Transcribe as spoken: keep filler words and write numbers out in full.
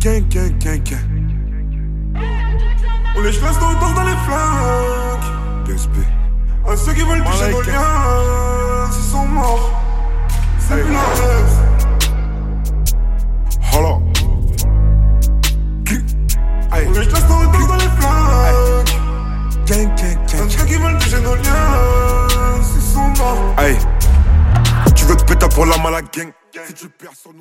Gang, gang, gang, gang. On les classe dans, dans, dans les flancs. D S P. À ceux qui veulent toucher nos liens, ils sont morts. C'est plus la rêve. Holla. On les classe dans, dans, dans les flancs. Gang, gang, gang. À ceux qui veulent toucher nos liens, ils sont morts. Aïe. Tu veux te péter pour la mala gang. Si tu perds sur nous.